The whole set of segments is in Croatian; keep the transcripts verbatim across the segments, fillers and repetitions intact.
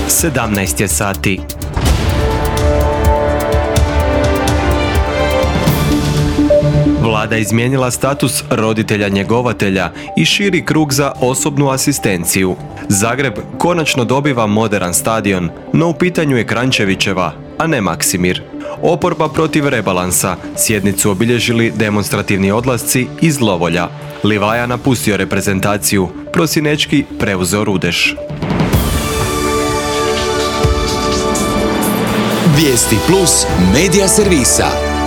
sedamnaest je sati. Vlada izmijenila status roditelja njegovatelja i širi krug za osobnu asistenciju. Zagreb konačno dobiva moderan stadion, no u pitanju je Kranjčevićeva, a ne Maksimir. Oporba protiv rebalansa, sjednicu obilježili demonstrativni odlasci iz Lovolja. Livaja napustio reprezentaciju, Prosinečki preuzeo Rudeš. Vijesti plus medija servisa.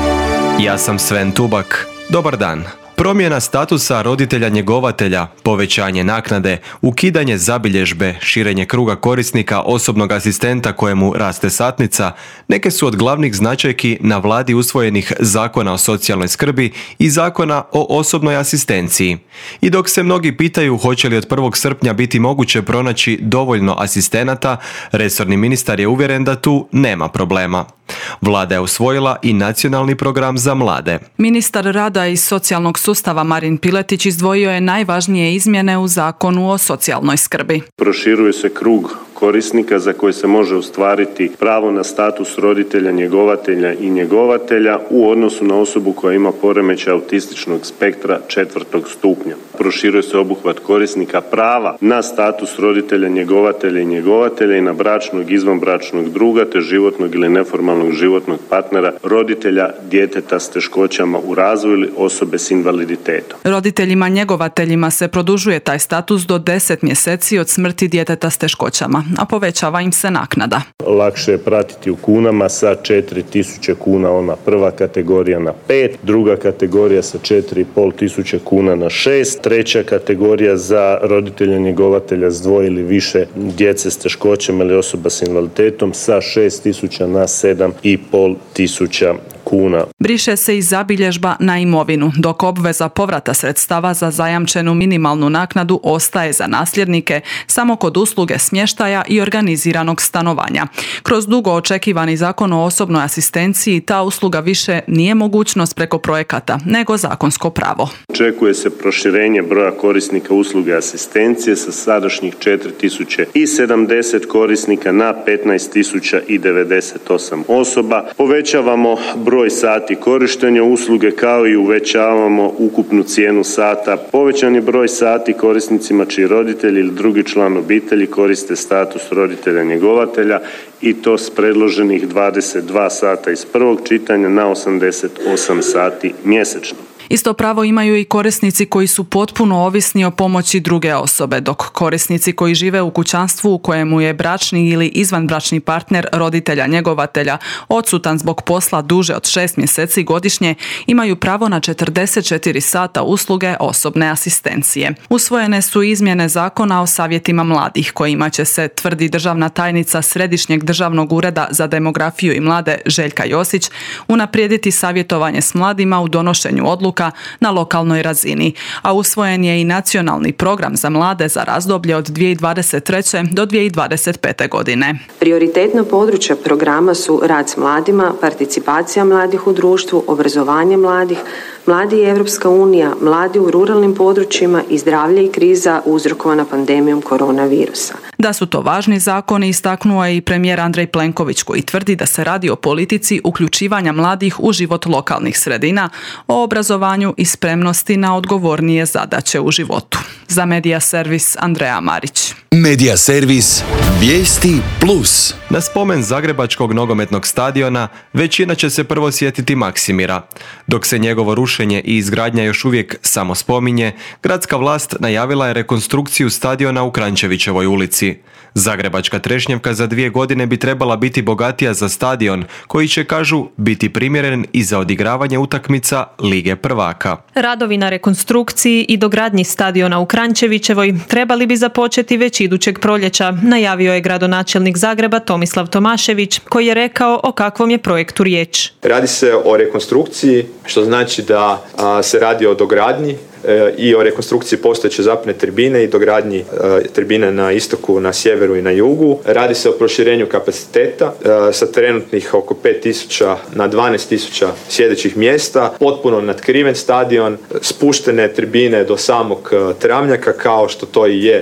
Ja sam Sven Tubak. Dobar dan. Promjena statusa roditelja njegovatelja, povećanje naknade, ukidanje zabilježbe, širenje kruga korisnika osobnog asistenta kojemu raste satnica, neke su od glavnih značajki na vladi usvojenih Zakona o socijalnoj skrbi i Zakona o osobnoj asistenciji. I dok se mnogi pitaju hoće li od prvog srpnja biti moguće pronaći dovoljno asistenata, resorni ministar je uvjeren da tu nema problema. Vlada je usvojila i nacionalni program za mlade. Ministar rada i socijalnog sustava Marin Piletić izdvojio je najvažnije izmjene u Zakonu o socijalnoj skrbi. Proširuje se krug korisnika za koje se može ostvariti pravo na status roditelja, njegovatelja i njegovatelja u odnosu na osobu koja ima poremećaj autističnog spektra četvrtog stupnja. Proširuje se obuhvat korisnika prava na status roditelja, njegovatelja i njegovatelja i na bračnog, izvanbračnog druga te životnog ili neformalnog životnog partnera, roditelja djeteta s teškoćama u razvoju ili osobe s invaliditetom. Roditeljima njegovateljima se produžuje taj status do deset mjeseci od smrti djeteta s teškoćama, a povećava im se naknada. Lakše je pratiti u kunama sa četiri tisuće kuna, ona prva kategorija na pet, druga kategorija sa četiri i pol tisuće kuna na šest, treća kategorija za roditelja njegovatelja s dvoje ili više djece s teškoćama ili osoba s invaliditetom sa šest tisuća na sedam i pol tisuća kuna. Briše se i zabilježba na imovinu, dok obveza povrata sredstava za zajamčenu minimalnu naknadu ostaje za nasljednike samo kod usluge smještaja i organiziranog stanovanja. Kroz dugo očekivani Zakon o osobnoj asistenciji ta usluga više nije mogućnost preko projekata, nego zakonsko pravo. Očekuje se proširenje broja korisnika usluge asistencije sa sadašnjih četiri tisuće sedamdeset korisnika na petnaest tisuća devedeset osam osoba. Povećavamo broj sati korištenja usluge kao i uvećavamo ukupnu cijenu sata. Povećan je broj sati korisnicima čiji roditelji ili drugi član obitelji koriste status roditelja njegovatelja i to s predloženih dvadeset dva sata iz prvog čitanja na osamdeset osam sati mjesečno. Isto pravo imaju i korisnici koji su potpuno ovisni o pomoći druge osobe, dok korisnici koji žive u kućanstvu u kojemu je bračni ili izvanbračni partner roditelja njegovatelja odsutan zbog posla duže od šest mjeseci godišnje imaju pravo na četrdeset četiri sata usluge osobne asistencije. Usvojene su izmjene Zakona o savjetima mladih kojima će se, tvrdi državna tajnica Središnjeg državnog ureda za demografiju i mlade Željka Josić, unaprijediti savjetovanje s mladima u donošenju odluka na lokalnoj razini, a usvojen je i nacionalni program za mlade za razdoblje od dvije tisuće dvadeset treće do dvije tisuće dvadeset pete godine. Prioritetna područja programa su rad s mladima, participacija mladih u društvu, obrazovanje mladih, mladi i Europska unija, mladi u ruralnim područjima i zdravlje i kriza uzrokovana pandemijom koronavirusa. Da su to važni zakoni istaknuo je i premijer Andrej Plenković koji tvrdi da se radi o politici uključivanja mladih u život lokalnih sredina, o obrazovanju i spremnosti na odgovornije zadaće u životu. Za Medija servis Andreja Marić. Medija servis Vijesti plus. Na spomen zagrebačkog nogometnog stadiona većina će se prvo sjetiti Maksimira. Dok se njegovo rušenje i izgradnja još uvijek samo spominje, gradska vlast najavila je rekonstrukciju stadiona u Kranjčevićevoj ulici. Zagrebačka trešnjevka za dvije godine bi trebala biti bogatija za stadion, koji će, kažu, biti primjeren i za odigravanje utakmica Lige prvaka. Radovi na rekonstrukciji i dogradnji stadiona u Kranjčevićevoj trebali bi započeti već idućeg proljeća, najavio je gradonačelnik Zagreba Tomislav Tomašević, koji je rekao o kakvom je projektu riječ. Radi se o rekonstrukciji, što znači da a, se radi o dogradnji i o rekonstrukciji postojeće zapne tribine i dogradnji e, tribine na istoku, na sjeveru i na jugu. Radi se o proširenju kapaciteta e, sa trenutnih oko pet tisuća na dvanaest tisuća sjedećih mjesta, potpuno natkriven stadion, spuštene tribine do samog e, travnjaka kao što to i je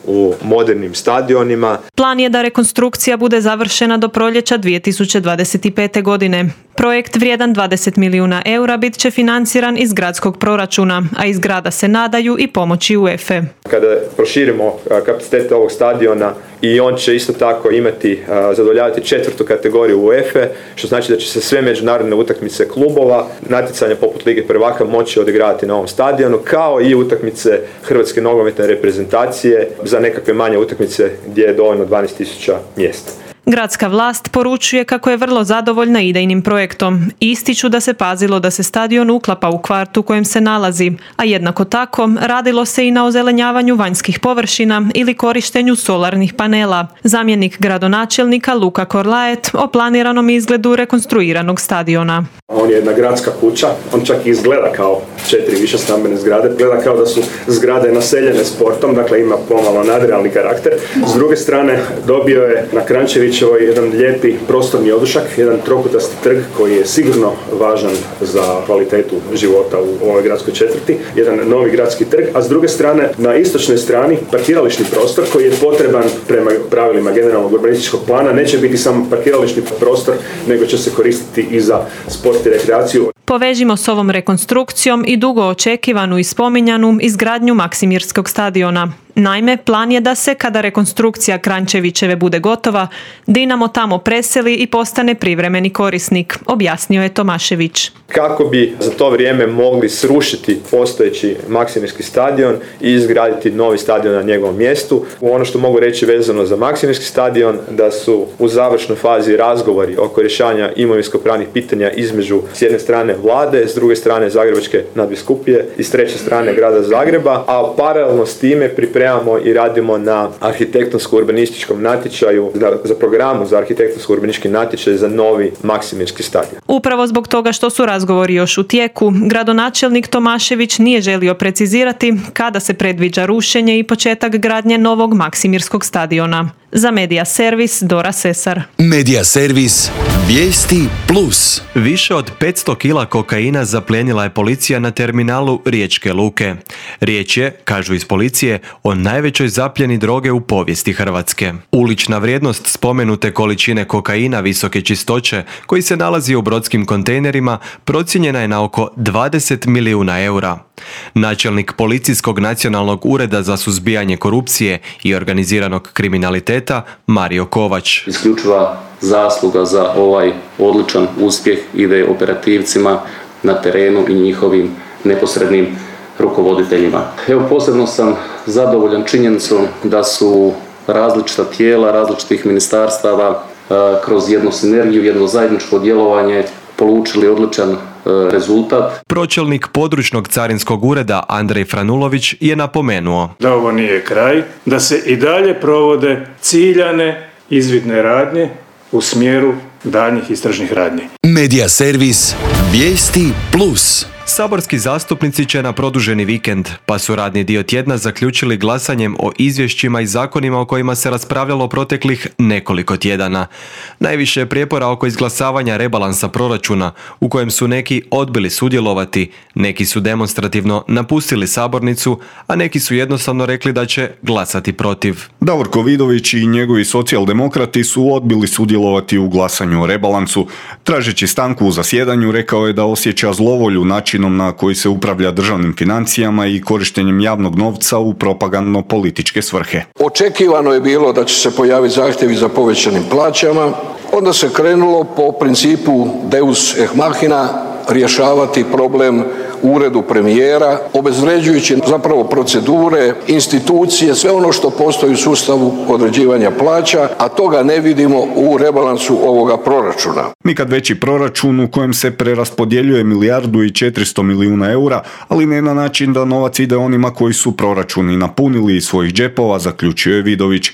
u modernim stadionima. Plan je da rekonstrukcija bude završena do proljeća dvije tisuće dvadeset pete. godine. Projekt vrijedan dvadeset milijuna eura bit će financiran iz gradskog proračuna, a iz grada se nadaju i pomoći UEFA. Kada proširimo kapacitete ovog stadiona i on će isto tako imati, zadovoljavati četvrtu kategoriju UEFA, što znači da će se sve međunarodne utakmice klubova, natjecanja poput Lige prvaka moći odigravati na ovom stadionu, kao i utakmice Hrvatske nogometne reprezentacije za nekakve manje utakmice gdje je dovoljno dvanaest tisuća mjesta. Gradska vlast poručuje kako je vrlo zadovoljna idejnim projektom. Ističu da se pazilo da se stadion uklapa u kvart u kojem se nalazi, a jednako tako radilo se i na ozelenjavanju vanjskih površina ili korištenju solarnih panela. Zamjenik gradonačelnika Luka Korlaet o planiranom izgledu rekonstruiranog stadiona. On je jedna gradska kuća, on čak i izgleda kao četiri više stambene zgrade, gleda kao da su zgrade naseljene sportom, dakle ima pomalo nadrealni karakter. S druge strane dobio je na Kranjčevićevoj jedan lijepi prostorni odušak, jedan trokutasti trg koji je sigurno važan za kvalitetu života u ovoj gradskoj četvrti, jedan novi gradski trg, a s druge strane na istočnoj strani parkirališni prostor koji je potreban prema pravilima generalnog urbanističkog plana, neće biti samo parkirališni prostor, nego će se koristiti i za sport i rekreaciju. Povežimo s ovom rekonstrukcijom i dugo očekivanu i spominjanu izgradnju Maksimirskog stadiona. Naime, plan je da se, kada rekonstrukcija Kranjčevićeve bude gotova, Dinamo tamo preseli i postane privremeni korisnik, objasnio je Tomašević. Kako bi za to vrijeme mogli srušiti postojeći Maksimirski stadion i izgraditi novi stadion na njegovom mjestu. Ono što mogu reći vezano za Maksimirski stadion, da su u završnoj fazi razgovori oko rješavanja imovinsko-pravnih pitanja između s jedne strane vlade, s druge strane Zagrebačke nadbiskupije i s treće strane grada Zagreba, a paralelno s time pripremamo i radimo na arhitektonsko-urbanističkom natječaju, za programu za arhitektonsko-urbanistički natječaj za novi Maksimirski stadion. Upravo zbog toga što su razgovori još u tijeku, gradonačelnik Tomašević nije želio precizirati kada se predviđa rušenje i početak gradnje novog Maksimirskog stadiona. Za Medija servis Dora Sesar. Medija servis Vijesti plus. Više od petsto kila kokaina zaplijenila je policija na terminalu Riječke luke. Riječ je, kažu iz policije, o najvećoj zapljeni droge u povijesti Hrvatske. Ulična vrijednost spomenute količine kokaina visoke čistoće, koji se nalazi u brodskim kontejnerima, procijenjena je na oko dvadeset milijuna eura. Načelnik Policijskog nacionalnog ureda za suzbijanje korupcije i organiziranog kriminaliteta Mario Kovač. Isključiva zasluga za ovaj odličan uspjeh ide operativcima na terenu i njihovim neposrednim rukovoditeljima. Evo, posebno sam zadovoljan činjenicom da su različita tijela, različitih ministarstava kroz jednu sinergiju, jedno zajedničko djelovanje polučili odličan rezultat. Pročelnik područnog carinskog ureda Andrej Franulović je napomenuo da ovo nije kraj, da se i dalje provode ciljane izvidne radnje u smjeru daljnjih istražnih radnji. Medija servis Vijesti plus. Saborski zastupnici će na produženi vikend, pa su radni dio tjedna zaključili glasanjem o izvješćima i zakonima o kojima se raspravljalo proteklih nekoliko tjedana. Najviše je prijepora oko izglasavanja rebalansa proračuna, u kojem su neki odbili sudjelovati, neki su demonstrativno napustili sabornicu, a neki su jednostavno rekli da će glasati protiv. Davorko Vidović i njegovi socijaldemokrati su odbili sudjelovati u glasanju o rebalansu. Tražeći stanku u zasjedanju, rekao je da osjeća zlovolju načinom na koji se upravlja državnim financijama i korištenjem javnog novca u propagandno-političke svrhe. Očekivano je bilo da će se pojaviti zahtjevi za povećanim plaćama, onda se krenulo po principu Deus ex machina rješavati problem u uredu premijera, obezvređujući zapravo procedure, institucije, sve ono što postoji u sustavu određivanja plaća, a toga ne vidimo u rebalansu ovoga proračuna. Nikad veći proračun u kojem se preraspodjeljuje milijardu i četiristo milijuna eura, ali ne na način da novac ide onima koji su proračuni napunili iz svojih džepova, zaključio je Vidović.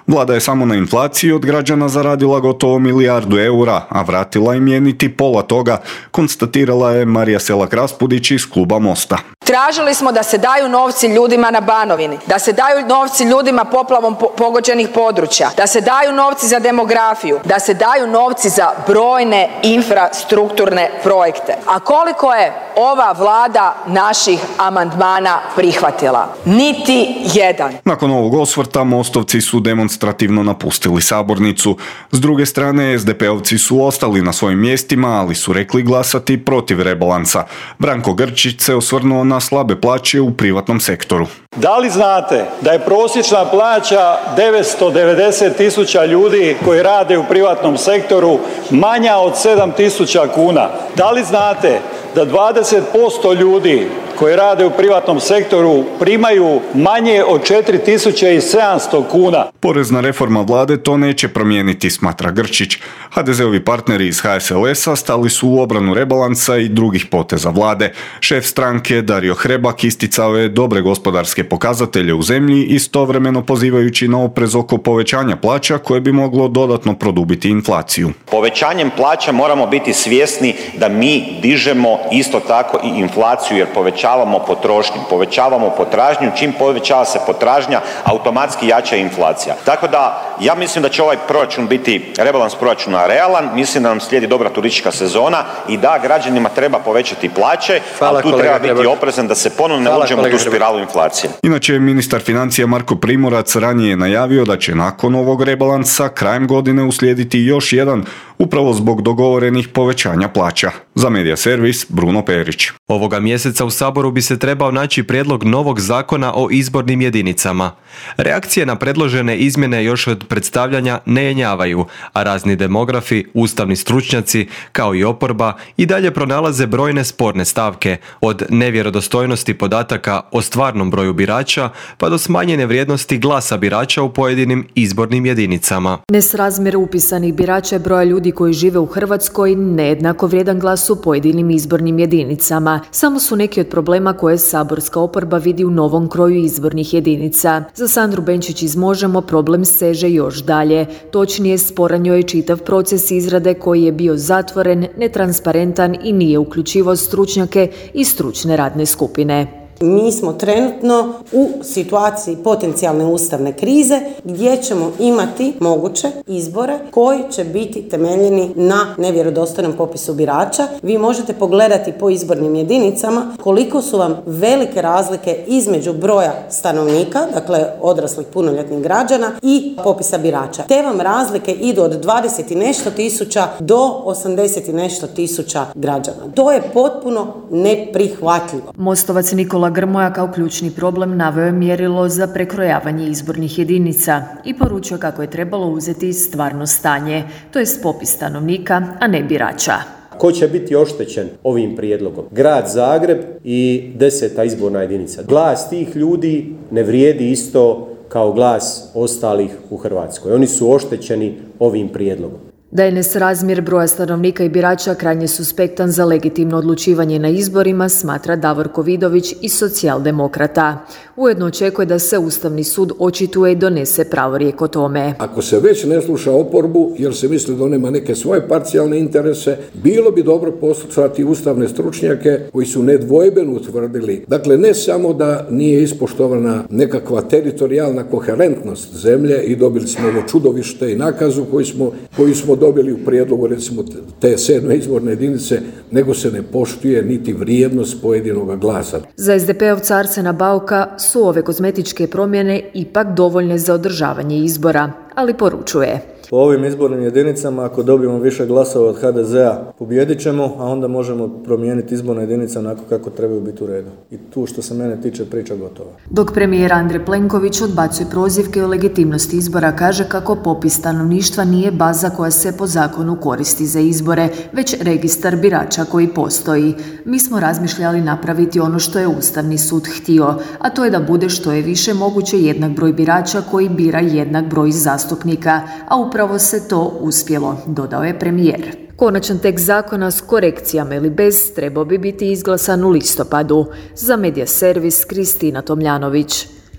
Vlada je samo na inflaciji od građana zaradila gotovo milijardu eura, a vratila im je niti pola toga, konstatirala je Marija Selak-Raspudić iz kluba Mosta. Tražili smo da se daju novci ljudima na Banovini, da se daju novci ljudima poplavom pogođenih područja, da se daju novci za demografiju, da se daju novci za brojne infrastrukturne projekte. A koliko je ova Vlada naših amandmana prihvatila? Niti jedan. Nakon ovog osvrta Mostovci su demonstrativno napustili sabornicu. S druge strane, es de peovci su ostali na svojim mjestima, ali su rekli glasati protiv rebalansa. Branko Grčić se osvrnuo na slabe plaće u privatnom sektoru. Da li znate da je prosječna plaća devetsto devedeset tisuća ljudi koji rade u privatnom sektoru manja od sedam tisuća kuna? Da li znate da dvadeset posto ljudi koji rade u privatnom sektoru primaju manje od četiri tisuće sedamsto kuna? Porezna reforma vlade to neće promijeniti, smatra Grčić. ha de zeovi partneri iz ha es el es-a stali su u obranu rebalansa i drugih poteza vlade. Šef stranke Dario Hrebak isticao je dobre gospodarske pokazatelje u zemlji, istovremeno pozivajući na oprez oko povećanja plaća koje bi moglo dodatno produbiti inflaciju. Povećanjem plaća moramo biti svjesni da mi dižemo isto tako i inflaciju, jer povećavamo potrošnju, povećavamo potražnju, čim povećava se potražnja, automatski jača inflacija. Tako da ja mislim da će ovaj proračun biti, rebalans proračuna realan, mislim da nam slijedi dobra turistička sezona i da građanima treba povećati plaće, Hvala, ali tu treba biti Hrebak. oprezan da se ponovno ne uđemo u tu spiralu inflacije. Inače, ministar financija Marko Primorac ranije je najavio da će nakon ovog rebalansa krajem godine uslijediti još jedan, upravo zbog dogovorenih povećanja plaća. Za Medija servis, Bruno Perić. Ovoga mjeseca u Saboru bi se trebao naći prijedlog novog zakona o izbornim jedinicama. Reakcije na predložene izmjene još od predstavljanja ne jenjavaju, a razni demografi, ustavni stručnjaci, kao i oporba, i dalje pronalaze brojne sporne stavke, od nevjerodostojnosti podataka o stvarnom broju birača, pa do smanjene vrijednosti glasa birača u pojedinim izbornim jedinicama. Nesrazmjer upisanih birača je broja ljudi koji žive u Hrvatskoj nejednako vrijedan glas u pojedinim izbornim jedinicama. Samo su neki od problema koje saborska oporba vidi u novom kroju izbornih jedinica. Za Sandru Benčić iz Možemo problem seže još dalje. Točnije, sporan joj je čitav proces izrade koji je bio zatvoren, netransparentan i nije uključivao stručnjake i stručne radne skupine. Mi smo trenutno u situaciji potencijalne ustavne krize gdje ćemo imati moguće izbore koji će biti temeljeni na nevjerodostojnom popisu birača. Vi možete pogledati po izbornim jedinicama koliko su vam velike razlike između broja stanovnika, dakle odraslih punoljetnih građana, i popisa birača. Te vam razlike idu od dvadeset i nešto tisuća do osamdeset i nešto tisuća građana. To je potpuno neprihvatljivo. Mostovac Nikola Grmoja kao ključni problem naveo je mjerilo za prekrojavanje izbornih jedinica i poručio kako je trebalo uzeti stvarno stanje, to jest popis stanovnika, a ne birača. Ko će biti oštećen ovim prijedlogom? Grad Zagreb i deseta izborna jedinica. Glas tih ljudi ne vrijedi isto kao glas ostalih u Hrvatskoj. Oni su oštećeni ovim prijedlogom. Da je nesrazmjer broja stanovnika i birača krajnje suspektan za legitimno odlučivanje na izborima, smatra Davorko Vidović iz Socijaldemokrata. Ujedno očekuje da se Ustavni sud očituje i donese pravorijek o tome. Ako se već ne sluša oporbu jer se misli da on ima neke svoje parcijalne interese, bilo bi dobro poslušati ustavne stručnjake koji su nedvojbeno utvrdili. Dakle, ne samo da nije ispoštovana nekakva teritorijalna koherentnost zemlje i dobili smo ovo čudovište i nakazu koji smo, koji smo dobili u prijedlogu recimo te sedme izborne jedinice, nego se ne poštuje niti vrijednost pojedinog glasa. Za es de peovca Arsena Bauka su ove kozmetičke promjene ipak dovoljne za održavanje izbora, ali poručuje: po ovim izbornim jedinicama, ako dobijemo više glasova od ha de zea, pobijedit ćemo, a onda možemo promijeniti izborne jedinice onako kako trebaju biti u redu. I tu, što se mene tiče, priča gotova. Dok premijer Andrej Plenković odbacuje prozivke o legitimnosti izbora, kaže kako popis stanovništva nije baza koja se po zakonu koristi za izbore, već registar birača koji postoji. Mi smo razmišljali napraviti ono što je Ustavni sud htio, a to je da bude što je više moguće jednak broj birača koji bira jednak broj zastupnika, a upravo Upravo se to uspjelo, dodao je premijer. Konačan tekst zakona s korekcijama ili bez trebao bi biti izglasan u listopadu. Za Medija servis, Kristina Tomljanović.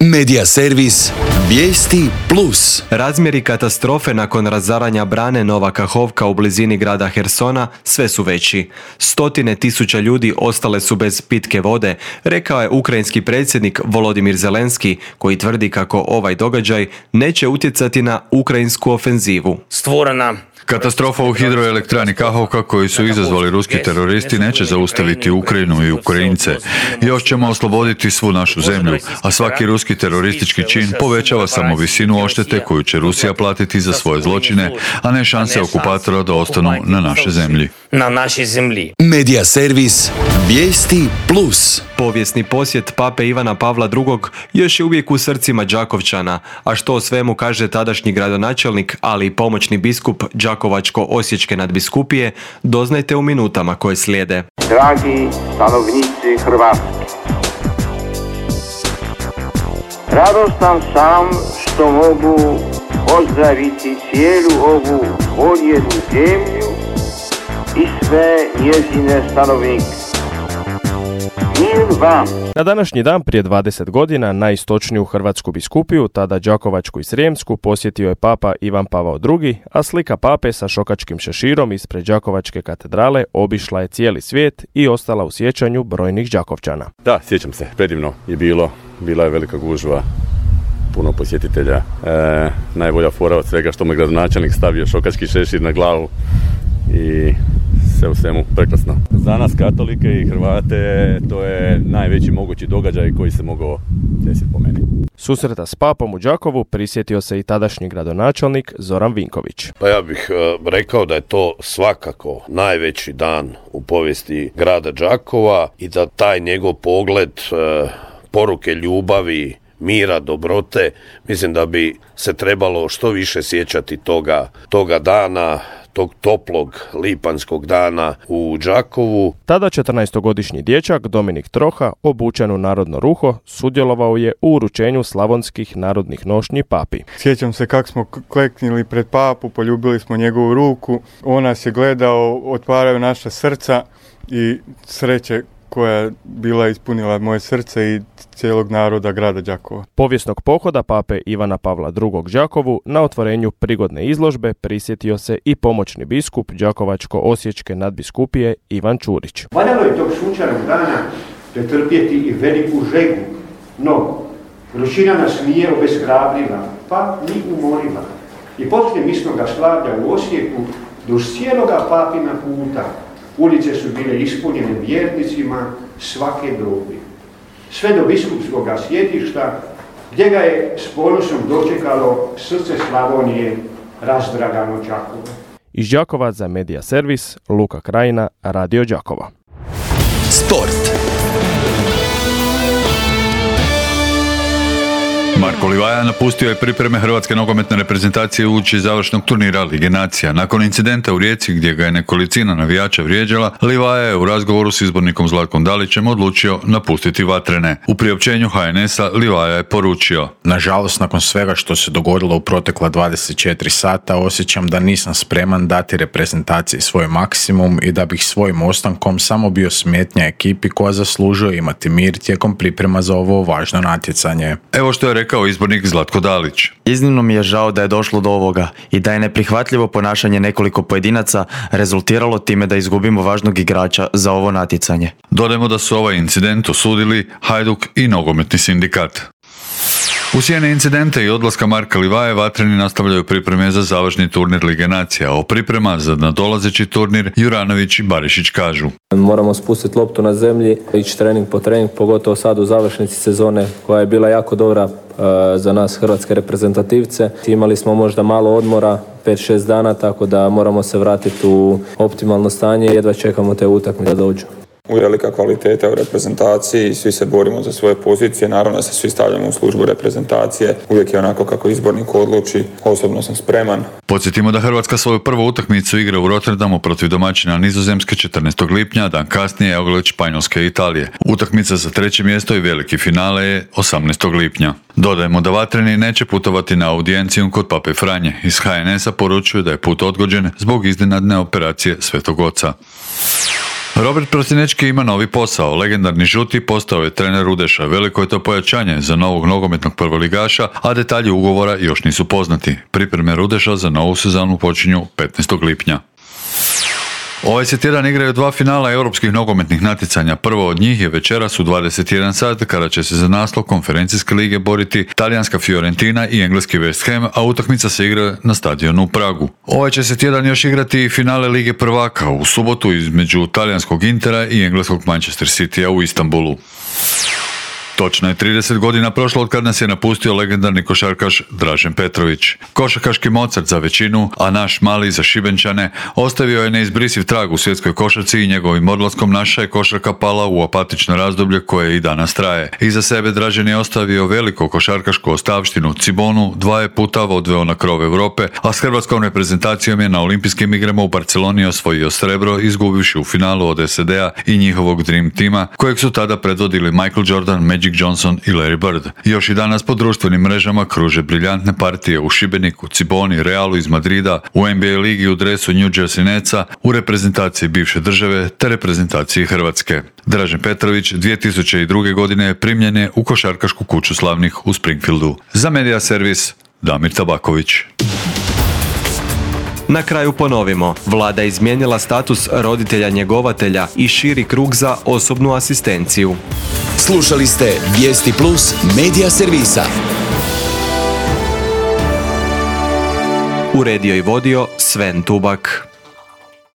Medija servis Vijesti Plus. Razmjeri katastrofe nakon razaranja brane Nova Kahovka u blizini grada Hersona sve su veći. Stotine tisuća ljudi ostale su bez pitke vode, rekao je ukrajinski predsjednik Volodimir Zelenski, koji tvrdi kako ovaj događaj neće utjecati na ukrajinsku ofenzivu. Stvorena Katastrofa u hidroelektrani Kahovka koju su izazvali ruski teroristi neće zaustaviti Ukrajinu i Ukrajince. Još ćemo osloboditi svu našu zemlju, a svaki ruski teroristički čin povećava samo visinu odštete koju će Rusija platiti za svoje zločine, a ne šanse okupatora da ostanu na našoj zemlji. Na našoj zemlji. Medija servis Vijesti Plus. Povijesni posjet pape Ivana Pavla drugog još je uvijek u srcima Đakovčana, a što o svemu kaže tadašnji gradonačelnik, ali i pomoćni biskup Đakovačko-osječke nadbiskupije, doznajte u minutama koje slijede. Dragi stanovnici Hrvatske, radostan sam što mogu pozdraviti cijelu ovu voljenu zemlju i sve njezine stanovnike. Mir vam! Na današnji dan prije dvadeset godina najistočniju hrvatsku biskupiju, tada Đakovačku i Srijemsku, posjetio je papa Ivan Pavao drugi, a slika pape sa šokačkim šeširom ispred Đakovačke katedrale obišla je cijeli svijet i ostala u sjećanju brojnih Đakovčana. Da, sjećam se, predivno je bilo, bila je velika gužva, puno posjetitelja. E, najbolja fora od svega što mu je gradonačelnik stavio šokački šešir na glavu i sve u svemu prekrasno. Za nas katolike i Hrvate to je najveći mogući događaj koji se mogao desiti po meni. Susreta s papom u Đakovu prisjetio se i tadašnji gradonačelnik Zoran Vinković. Pa ja bih uh, rekao da je to svakako najveći dan u povijesti grada Đakova i da taj njegov pogled, uh, poruke ljubavi, mira, dobrote, mislim da bi se trebalo što više sjećati toga, toga dana, tog toplog lipanskog dana u Đakovu. Tada četrnaestogodišnji dječak Dominik Troha, obučen u narodno ruho, sudjelovao je u uručenju slavonskih narodnih nošnji papi. Sjećam se kako smo kleknili pred papu, poljubili smo njegovu ruku, on nas je gledao, otvaraju naša srca i sreće koja je bila ispunila moje srce i cijelog naroda grada Đakova. Povijesnog pohoda pape Ivana Pavla drugog Đakovu na otvorenju prigodne izložbe prisjetio se i pomoćni biskup Đakovačko-osječke nadbiskupije Ivan Čurić. Valjalo je tog sunčanog dana pretrpjeti i veliku žegu, no vrućina nas nije obeshrabrila, pa ni umorila. I poslije misnoga slavlja u Osijeku, duž cijeloga papina puta, ulice su bile ispunjene vjernicima svake dobi. Sve do biskupskog sjedišta, gdje ga je s ponosom dočekalo srce Slavonije, razdragano Đakovo. Iz Đakova za Medija servis, Luka Krajina, Radio Đakova. Sport. Marko Livaja napustio je pripreme hrvatske nogometne reprezentacije uoči završnog turnira Lige nacija. Nakon incidenta u Rijeci gdje ga je nekolicina navijača vrijeđala, Livaja je u razgovoru s izbornikom Zlatkom Dalićem odlučio napustiti Vatrene. U priopćenju ha en es a Livaja je poručio: Nažalost, nakon svega što se dogodilo u protekla dvadeset četiri sata, osjećam da nisam spreman dati reprezentaciji svoj maksimum i da bih svojim ostankom samo bio smetnja ekipi koja zaslužuje imati mir tijekom priprema za ovo važno natjecanje. Evo što je rekao kao izbornik Zlatko Dalić. Iznimno mi je žao da je došlo do ovoga i da je neprihvatljivo ponašanje nekoliko pojedinaca rezultiralo time da izgubimo važnog igrača za ovo natjecanje. Dodajmo da su ovaj incident osudili Hajduk i nogometni sindikat. U sjeni incidenta i odlaska Marka Livaje, Vatreni nastavljaju pripreme za završni turnir Lige nacija. O priprema za nadolazeći turnir Juranović i Barišić kažu: Moramo spustiti loptu na zemlji, ići trening po trening, pogotovo sad u završnici sezone koja je bila jako dobra uh, za nas hrvatske reprezentativce. Imali smo možda malo odmora, pet šest dana, tako da moramo se vratiti u optimalno stanje i jedva čekamo te utakmice da dođu. Velika kvaliteta u reprezentaciji, svi se borimo za svoje pozicije, naravno da se svi stavljamo u službu reprezentacije, uvijek je onako kako izbornik odluči, osobno sam spreman. Podsjetimo da Hrvatska svoju prvu utakmicu igra u Rotterdamu protiv domaćina Nizozemske četrnaestog lipnja, dan kasnije ogled Španjolske i Italije. Utakmica za treće mjesto i veliki finale je osamnaestog lipnja. Dodajemo da Vatreni neće putovati na audijenciju kod Pape Franje. Iz ha en es a poručuju da je put odgođen zbog iznenadne operacije Svetog Oca. Robert Prosinečki ima novi posao. Legendarni žuti postao je trener Udeša. Veliko je to pojačanje za novog nogometnog prvoligaša, a detalji ugovora još nisu poznati. Pripreme Rudeša za novu sezonu počinju petnaestog lipnja. Ovaj se tjedan igraju dva finala europskih nogometnih natjecanja. Prvo od njih je večeras u dvadeset jedan sat kada će se za naslov konferencijske lige boriti talijanska Fiorentina i engleski West Ham, a utakmica se igra na stadionu u Pragu. Ovaj će se tjedan još igrati i finale Lige prvaka u subotu između talijanskog Intera i engleskog Manchester Citya u Istanbulu. Točno je trideset godina prošlo od kad nas je napustio legendarni košarkaš Dražen Petrović. Košarkaški Mozart za većinu, a naš mali za Šibenčane, ostavio je neizbrisiv trag u svjetskoj košarci i njegovim odlaskom naša je košarka pala u apatično razdoblje koje i danas traje. Iza sebe Dražen je ostavio veliko košarkašku ostavštinu. Cibonu dva je puta odveo na krov Europe, a s hrvatskom reprezentacijom je na olimpijskim igrama u Barceloni osvojio srebro, izgubivši u finalu od S A D-a i njihovog Dream tima, kojeg su tada predvodili Michael Jordan, Magic Johnson i Larry Bird. Još i danas po društvenim mrežama kruže briljantne partije u Šibeniku, Ciboni, Realu iz Madrida, u N B A ligi u dresu New Jersey Netsa, u reprezentaciji bivše države te reprezentaciji Hrvatske. Dražen Petrović dvije tisuće druge. godine primljen je u košarkašku kuću slavnih u Springfieldu. Za Media Servis, Damir Tabaković. Na kraju ponovimo, vlada izmijenila status roditelja njegovatelja i širi krug za osobnu asistenciju. Slušali ste Vijesti Plus Media Servisa. Uredio i vodio Sven Tubak.